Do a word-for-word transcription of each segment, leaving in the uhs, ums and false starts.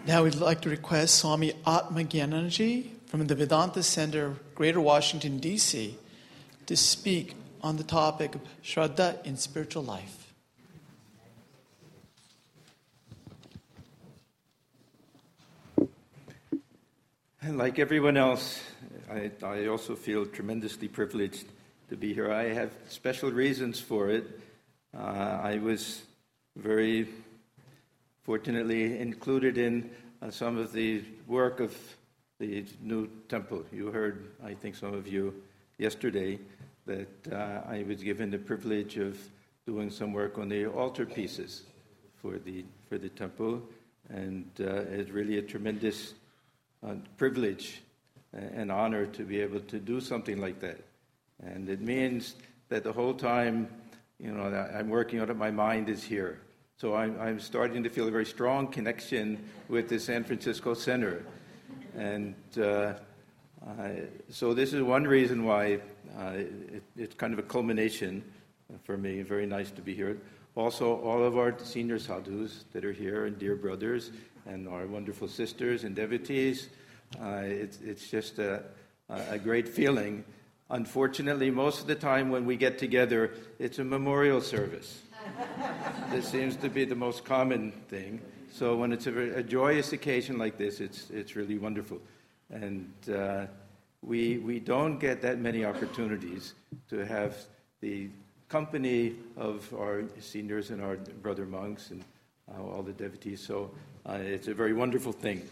Now we'd like to request Swami Atmagyananji from the Vedanta Center, Greater Washington, D C, to speak on the topic of Shraddha in spiritual life. And like everyone else, I, I also feel tremendously privileged to be here. I have special reasons for it. Uh, I was very fortunately included in uh, some of the work of the new temple. You heard, I think some of you, yesterday, that uh, I was given the privilege of doing some work on the altar pieces for the for the temple, and uh, it's really a tremendous uh, privilege and honor to be able to do something like that. And it means that the whole time, you know, that I'm working on it, my mind is here. So I'm, I'm starting to feel a very strong connection with the San Francisco Center. And uh, I, so this is one reason why uh, it, it's kind of a culmination for me. Very nice to be here. Also, all of our senior sadhus that are here and dear brothers and our wonderful sisters and devotees. Uh, it's, it's just a, a great feeling. Unfortunately, most of the time when we get together, it's a memorial service. This seems to be the most common thing. So when it's a, a joyous occasion like this, it's it's really wonderful. And uh, we we don't get that many opportunities to have the company of our seniors and our brother monks and uh, all the devotees. So uh, it's a very wonderful thing.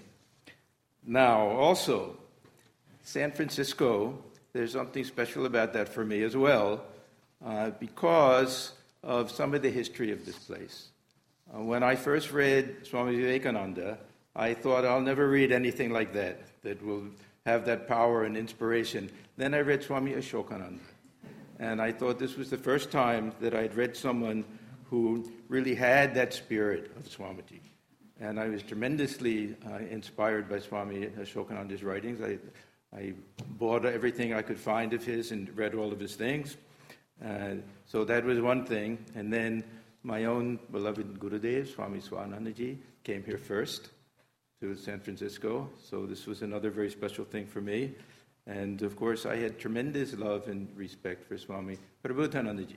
Now, also, San Francisco, there's something special about that for me as well, uh, because of some of the history of this place. Uh, when I first read Swami Vivekananda, I thought I'll never read anything like that, that will have that power and inspiration. Then I read Swami Ashokananda, and I thought this was the first time that I'd read someone who really had that spirit of Swamiji. And I was tremendously uh, inspired by Swami Ashokananda's writings. I, I bought everything I could find of his and read all of his things. Uh, so that was one thing. And then my own beloved Gurudev, Swami Swanandaji, came here first to San Francisco. So this was another very special thing for me. And of course, I had tremendous love and respect for Swami Prabhutanandaji.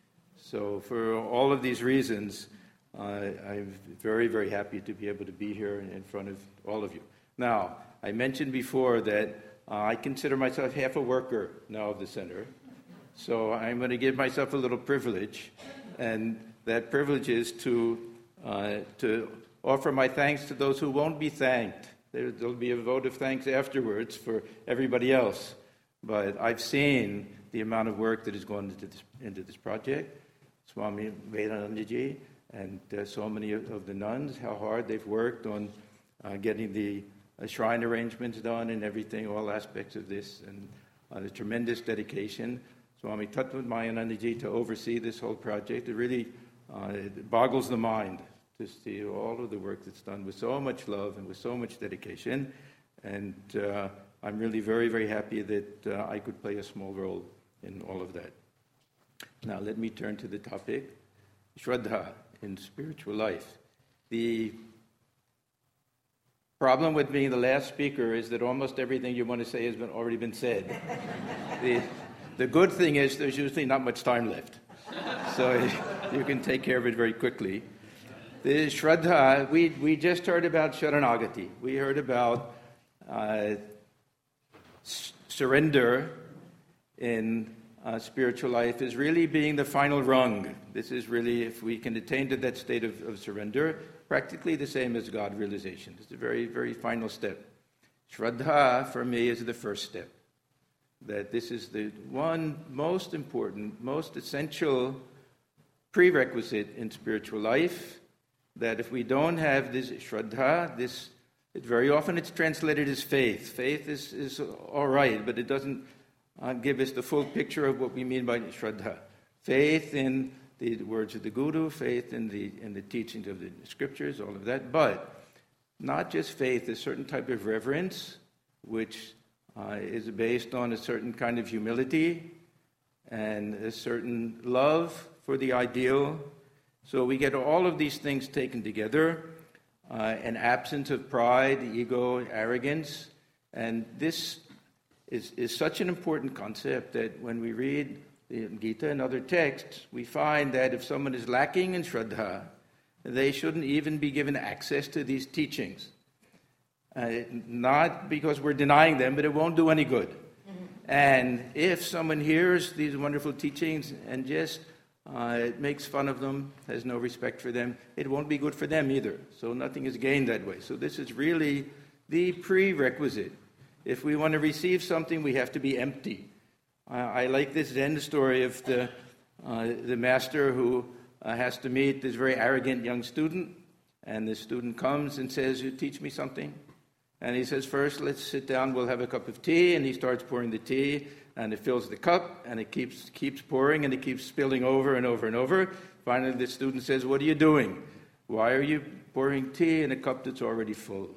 So for all of these reasons, uh, I'm very, very happy to be able to be here in front of all of you. Now, I mentioned before that uh, I consider myself half a worker now of the center. So I'm going to give myself a little privilege, and that privilege is to uh, to offer my thanks to those who won't be thanked. There, there'll be a vote of thanks afterwards for everybody else. But I've seen the amount of work that has gone into this, into this project. Swami Vedanandaji and uh, so many of, of the nuns, how hard they've worked on uh, getting the uh, shrine arrangements done and everything, all aspects of this, and uh, the tremendous dedication. Swami Tattva-Mayanandaji to oversee this whole project. It really uh, it boggles the mind to see all of the work that's done with so much love and with so much dedication. And uh, I'm really very, very happy that uh, I could play a small role in all of that. Now let me turn to the topic, Shraddha in spiritual life. The problem with being the last speaker is that almost everything you want to say has been already been said. the, The good thing is there's usually not much time left, so you can take care of it very quickly. The Shraddha, we, we just heard about Sharanagati. We heard about uh, s- surrender in uh, spiritual life is really being the final rung. This is really, if we can attain to that state of, of surrender, practically the same as God realization. It's a very, very final step. Shraddha, for me, is the first step. That this is the one most important, most essential prerequisite in spiritual life, that if we don't have this Shraddha, this, it, very often it's translated as faith. Faith is, is all right, but it doesn't uh, give us the full picture of what we mean by Shraddha. Faith in the words of the Guru, faith in the, in the teachings of the scriptures, all of that, but not just faith, a certain type of reverence, which Uh, is based on a certain kind of humility and a certain love for the ideal. So we get all of these things taken together. uh, an absence of pride, ego, arrogance. And this is, is such an important concept that when we read the Gita and other texts, we find that if someone is lacking in Shraddha, they shouldn't even be given access to these teachings. Uh, not because we're denying them, but it won't do any good. Mm-hmm. And if someone hears these wonderful teachings and just uh, it makes fun of them, has no respect for them, it won't be good for them either. So nothing is gained that way. So this is really the prerequisite. If we want to receive something, we have to be empty. Uh, I like this Zen story of the uh, the master who uh, has to meet this very arrogant young student, and the student comes and says, "You teach me something?" And he says, "First, let's sit down, we'll have a cup of tea," and he starts pouring the tea, and it fills the cup, and it keeps keeps pouring, and it keeps spilling over and over and over. Finally, the student says, "What are you doing? Why are you pouring tea in a cup that's already full?"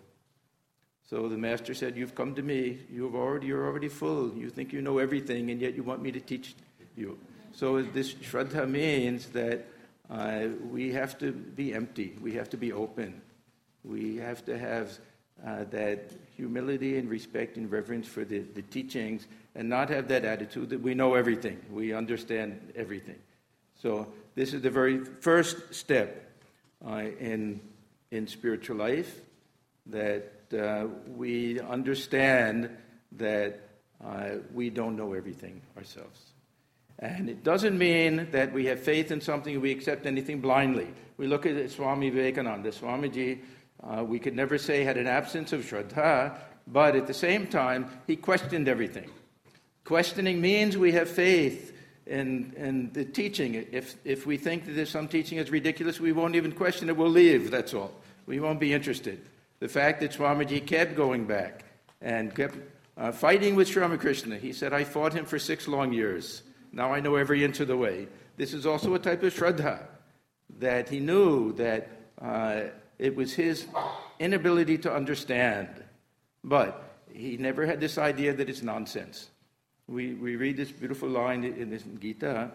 So the master said, "You've come to me, you've already, you're already full. You think you know everything, and yet you want me to teach you." So this Shraddha means that uh, we have to be empty, we have to be open, we have to have uh, that humility and respect and reverence for the, the teachings, and not have that attitude that we know everything, we understand everything. So this is the very first step uh, in in spiritual life, that Uh, we understand that uh, we don't know everything ourselves. And it doesn't mean that we have faith in something, we accept anything blindly. We look at Swami Vivekananda. Swamiji, uh, we could never say had an absence of Shraddha, but at the same time, he questioned everything. Questioning means we have faith in, in the teaching. If, if we think that there's some teaching is ridiculous, we won't even question it, we'll leave, that's all. We won't be interested. The fact that Swamiji kept going back and kept uh, fighting with Sri Ramakrishna. He said, "I fought him for six long years. Now I know every inch of the way." This is also a type of Shraddha, that he knew that uh, it was his inability to understand. But he never had this idea that it's nonsense. We, we read this beautiful line in this Gita,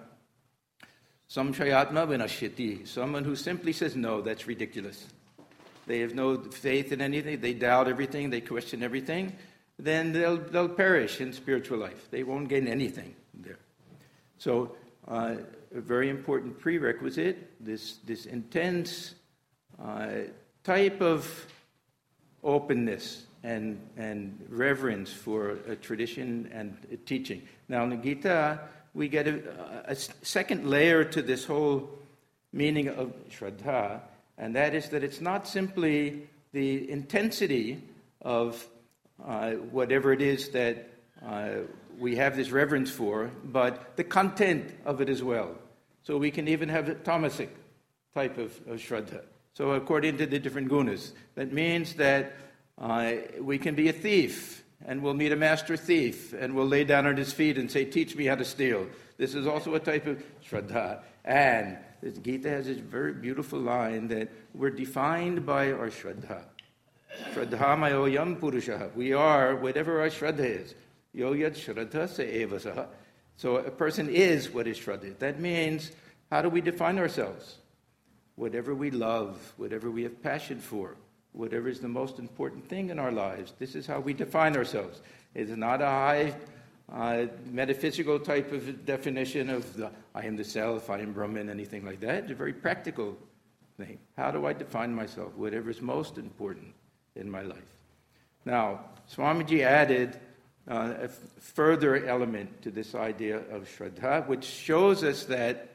"Samshayatma vinashyati," someone who simply says, "No, that's ridiculous." They have no faith in anything, they doubt everything, they question everything, then they'll they'll perish in spiritual life. They won't gain anything there. So uh, a very important prerequisite, this, this intense uh, type of openness and, and reverence for a tradition and a teaching. Now in the Gita, we get a, a second layer to this whole meaning of Shraddha, and that is that it's not simply the intensity of uh, whatever it is that uh, we have this reverence for, but the content of it as well. So we can even have a tamasic type of, of Shraddha. So according to the different gunas, that means that uh, we can be a thief, and we'll meet a master thief, and we'll lay down at his feet and say, "Teach me how to steal." This is also a type of Shraddha. And the Gita has this very beautiful line that we're defined by our Shraddha. Shraddha mayo yam purushaha. We are whatever our Shraddha is. Yo yad Shraddha sa eva saha. So a person is what is Shraddha. That means, how do we define ourselves? Whatever we love, whatever we have passion for, whatever is the most important thing in our lives, this is how we define ourselves. It's not a high Uh, metaphysical type of definition of the, I am the self, I am Brahman, anything like that. It's a very practical thing. How do I define myself? Whatever is most important in my life. Now, Swamiji added uh, a f- further element to this idea of Shraddha, which shows us that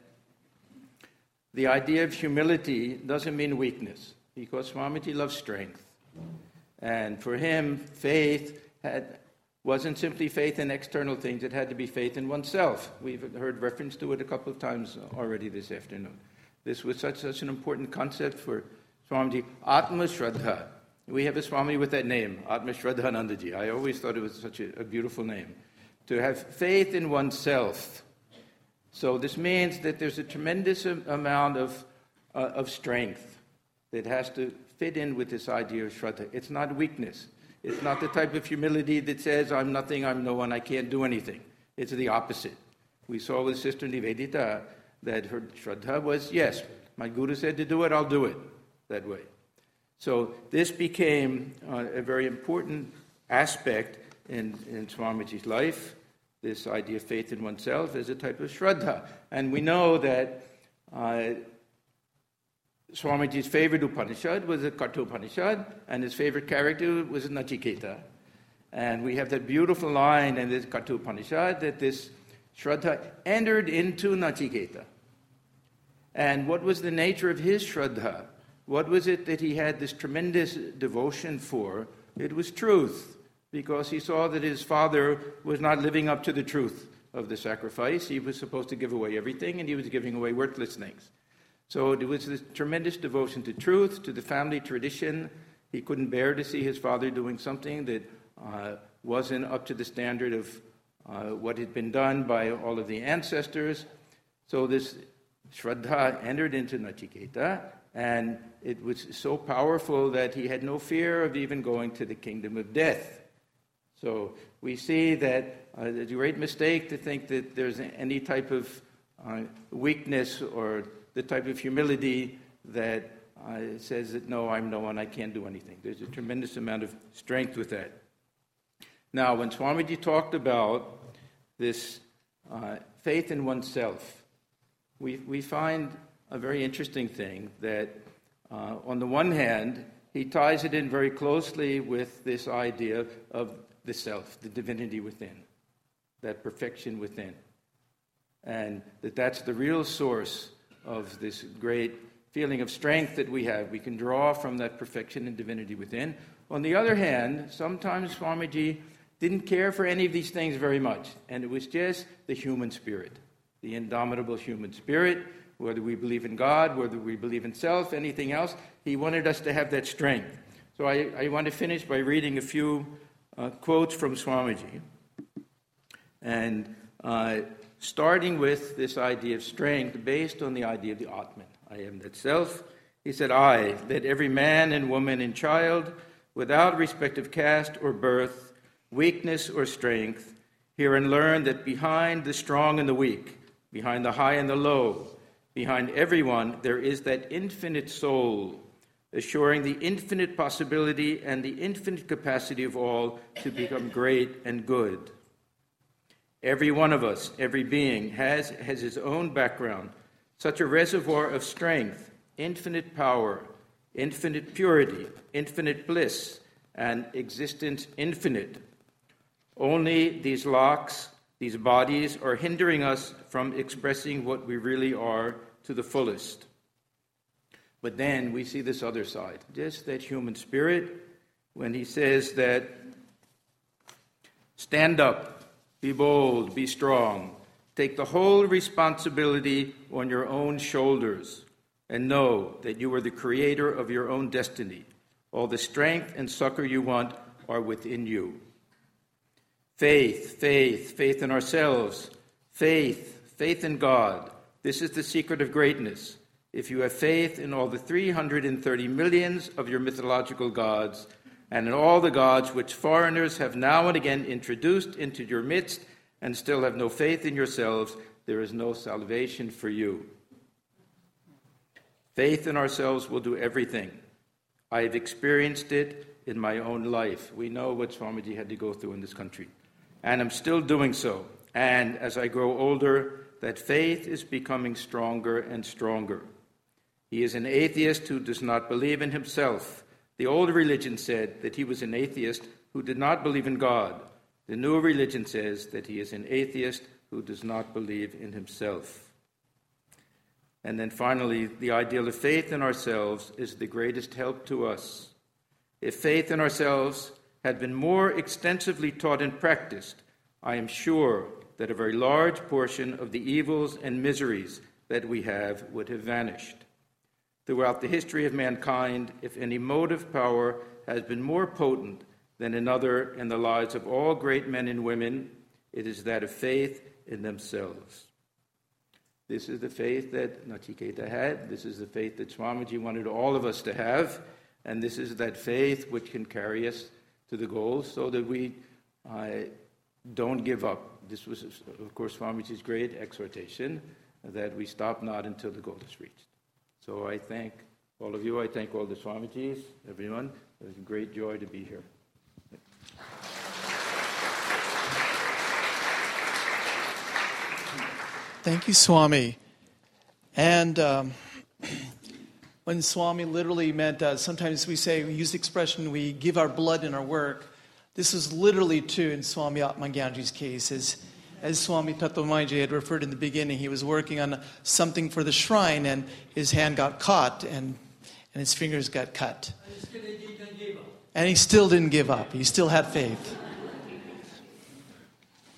the idea of humility doesn't mean weakness, because Swamiji loves strength. And for him, faith had wasn't simply faith in external things, it had to be faith in oneself. We've heard reference to it a couple of times already this afternoon. This was such, such an important concept for Swamiji. Atma Shraddha. We have a Swami with that name, Atma Shraddhanandaji. I always thought it was such a, a beautiful name. To have faith in oneself. So this means that there's a tremendous amount of, uh, of strength that has to fit in with this idea of Shraddha. It's not weakness. It's not the type of humility that says, "I'm nothing, I'm no one, I can't do anything." It's the opposite. We saw with Sister Nivedita that her Shraddha was, yes, my Guru said to do it, I'll do it that way. So this became uh, a very important aspect in, in Swamiji's life, this idea of faith in oneself as a type of Shraddha. And we know that uh, Swamiji's favorite Upanishad was the Kathopanishad, and his favorite character was Nachiketa. And we have that beautiful line in this Kathopanishad that this Shraddha entered into Nachiketa. And what was the nature of his Shraddha? What was it that he had this tremendous devotion for? It was truth, because he saw that his father was not living up to the truth of the sacrifice. He was supposed to give away everything, and he was giving away worthless things. So it was this tremendous devotion to truth, to the family tradition. He couldn't bear to see his father doing something that uh, wasn't up to the standard of uh, what had been done by all of the ancestors. So this Shraddha entered into Nachiketa, and it was so powerful that he had no fear of even going to the kingdom of death. So we see that uh, it's a great mistake to think that there's any type of uh, weakness or the type of humility that uh, says that, no, I'm no one, I can't do anything. There's a tremendous amount of strength with that. Now, when Swamiji talked about this uh, faith in oneself, we, we find a very interesting thing that, uh, on the one hand, he ties it in very closely with this idea of the self, the divinity within, that perfection within, and that that's the real source of this great feeling of strength that we have. We can draw from that perfection and divinity within. On the other hand, sometimes Swamiji didn't care for any of these things very much, and it was just the human spirit, the indomitable human spirit. Whether we believe in God, whether we believe in self, anything else, he wanted us to have that strength. So I, I want to finish by reading a few uh, quotes from Swamiji. And uh, starting with this idea of strength based on the idea of the Atman. I am that self. He said, I, that every man and woman and child, without respect of caste or birth, weakness or strength, hear and learn that behind the strong and the weak, behind the high and the low, behind everyone, there is that infinite soul, assuring the infinite possibility and the infinite capacity of all to become great and good. Every one of us, every being, has, has his own background, such a reservoir of strength, infinite power, infinite purity, infinite bliss, and existence infinite. Only these locks, these bodies, are hindering us from expressing what we really are to the fullest. But then we see this other side, just that human spirit, when he says that, stand up, be bold, be strong, take the whole responsibility on your own shoulders, and know that you are the creator of your own destiny. All the strength and succor you want are within you. Faith, faith, faith in ourselves, faith, faith in God. This is the secret of greatness. If you have faith in all the three hundred thirty millions of your mythological gods, and in all the gods which foreigners have now and again introduced into your midst, and still have no faith in yourselves, there is no salvation for you. Faith in ourselves will do everything. I have experienced it in my own life. We know what Swamiji had to go through in this country. And I'm still doing so. And as I grow older, that faith is becoming stronger and stronger. He is an atheist who does not believe in himself. The old religion said that he was an atheist who did not believe in God. The new religion says that he is an atheist who does not believe in himself. And then finally, the ideal of faith in ourselves is the greatest help to us. If faith in ourselves had been more extensively taught and practiced, I am sure that a very large portion of the evils and miseries that we have would have vanished. Throughout the history of mankind, if any motive power has been more potent than another in the lives of all great men and women, it is that of faith in themselves. This is the faith that Nachiketa had. This is the faith that Swamiji wanted all of us to have. And this is that faith which can carry us to the goal so that we uh, don't give up. This was, of course, Swamiji's great exhortation, that we stop not until the goal is reached. So I thank All of you, I thank all the Swamijis, everyone. It was a great joy to be here. Thank you, Swami. And um, when Swami literally meant, uh, sometimes we say, we use the expression, we give our blood in our work. This is literally true in Swami Atmagyanji's case. As, as Swami Tattvamayaji had referred in the beginning, he was working on something for the shrine, and his hand got caught, and, and his fingers got cut. And he still didn't give up. He still had faith.